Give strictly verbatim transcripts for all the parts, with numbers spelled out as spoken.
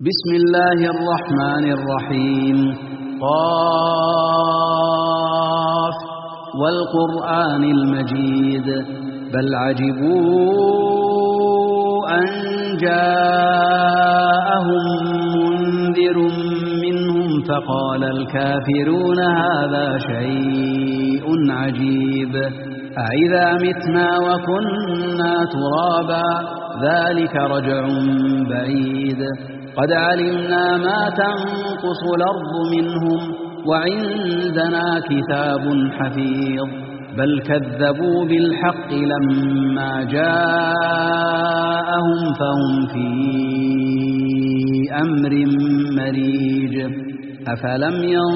بسم الله الرحمن الرحيم. قاف والقرآن المجيد. بل عجبوا أن جاءهم منذر منهم فقال الكافرون هذا شيء عجيب أإذا متنا وكنا ترابا ذلك رجع بعيد قد علمنا ما تنقص الأرض منهم وعندنا كتاب حفيظ بل كذبوا بالحق لما جاءهم فهم في أمر مريج. أفلم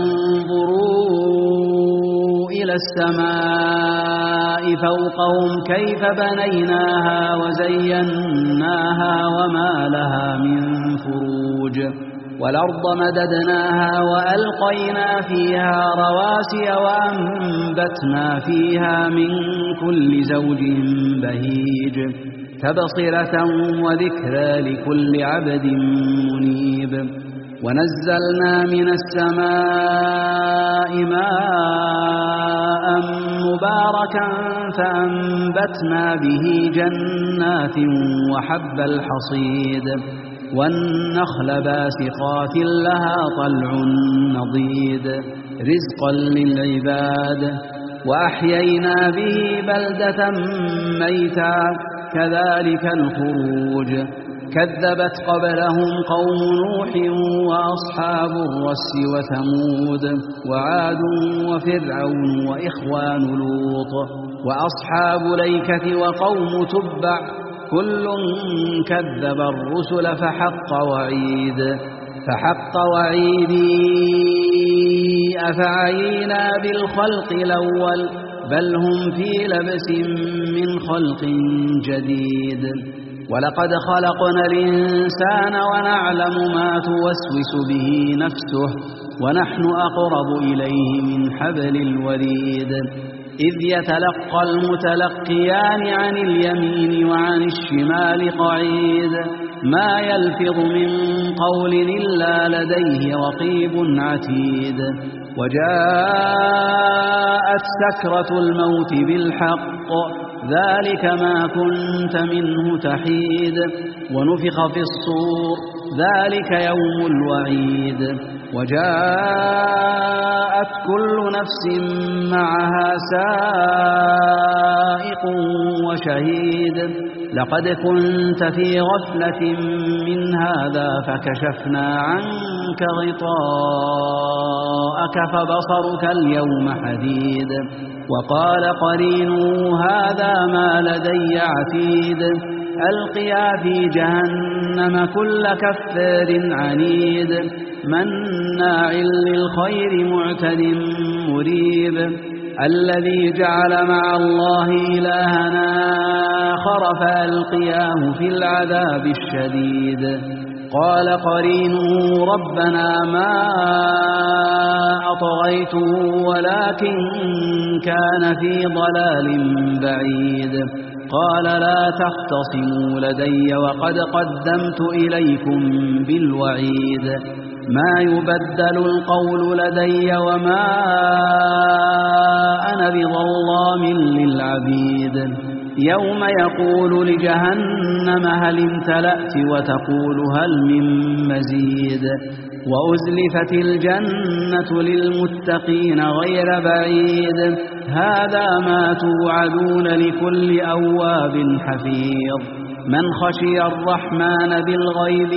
ينظروا إلى السماء فوقهم كيف بنيناها وزيناها وما لها من فروج والأرض مددناها وألقينا فيها رواسي وأنبتنا فيها من كل زوج بهيج تبصرة وذكرى لكل عبد منيب. ونزلنا من السماء ماء مباركا فأنبتنا به جنات وحب الحصيد والنخل باسقات لها طلع نضيد رزقا للعباد وأحيينا به بلدة ميتا كذلك الخروج. كذبت قبلهم قوم نوح وأصحاب الرس وثمود وعاد وفرعون وإخوان لوط وأصحاب الأيكة وقوم تبع كل كذب الرسل فحق وعيد فحق وعيدي أفعينا بالخلق الأول بل هم في لبس من خلق جديد. ولقد خلقنا الإنسان ونعلم ما توسوس به نفسه ونحن أقرب إليه من حبل الوريد. إذ يتلقى المتلقيان عن اليمين وعن الشمال قعيد ما يلفظ من قول إلا لديه رقيب عتيد. وجاءت سكرة الموت بالحق ذلك ما كنت منه تحيد ونفخ في الصور ذلك يوم الوعيد. وجاءت كل نفس معها سائق وشهيد لقد كنت في غفلة من هذا فكشفنا عنك غطاءك فبصرك اليوم حديد. وقال قرينه هذا ما لدي عتيد ألقيا في جهنم كل كفار عنيد مناع للخير معتد مريب. الذي جعل مع الله إلهنا آخر فألقياه في العذاب الشديد. قال قرينه ربنا ما أطغيته ولكن كان في ضلال بعيد. قال لا تختصموا لدي وقد قدمت إليكم بالوعيد ما يبدل القول لدي وما أنا بظلام للعبيد. يوم يقول لجهنم هل امتلأت وتقول هل من مزيد. وأزلفت الجنة للمتقين غير بعيد هذا ما توعدون لكل أواب حفيظ من خشي الرحمن بالغيب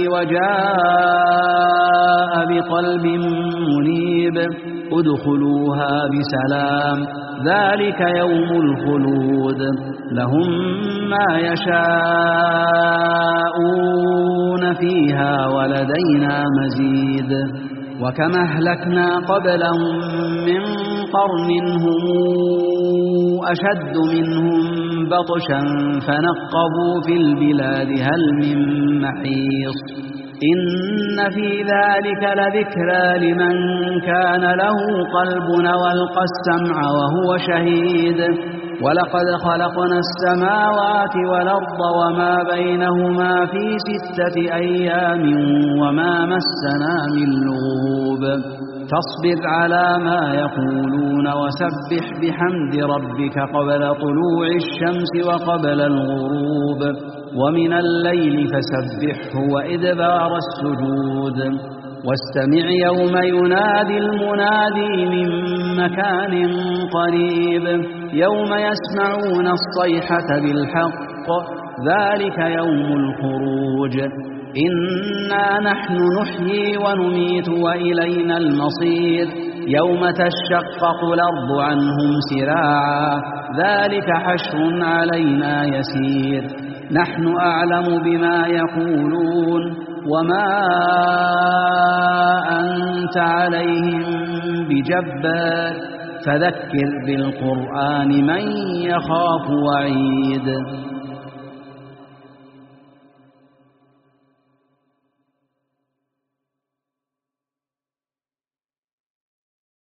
وجاء بقلب منيب ادخلوها بسلام ذلك يوم الخلود لهم ما يشاءون فيها ولدينا مزيد. وكما أهلكنا قبلهم من قرن هم أشد منهم بطشا فنقبوا في البلاد هل من محيص. إن في ذلك لذكرى لمن كان له قلب والقى السمع وهو شهيد ولقد خلقنا السماوات والأرض وما بينهما في ستة أيام وما مسنا من لغوب فاصبر على ما يقولون وسبح بحمد ربك قبل طلوع الشمس وقبل الغروب ومن الليل فسبحه وإدبار السجود واستمع يوم ينادي المنادي من مكان قريب يوم يسمعون الصيحة بالحق ذلك يوم الخروج إنا نحن نحيي ونميت وإلينا المصير يوم تشقق الأرض عنهم سراعا ذلك حشر علينا يسير نحن أعلم بما يقولون وما أنت عليهم بجبار فذكر بالقرآن من يخاف وعيد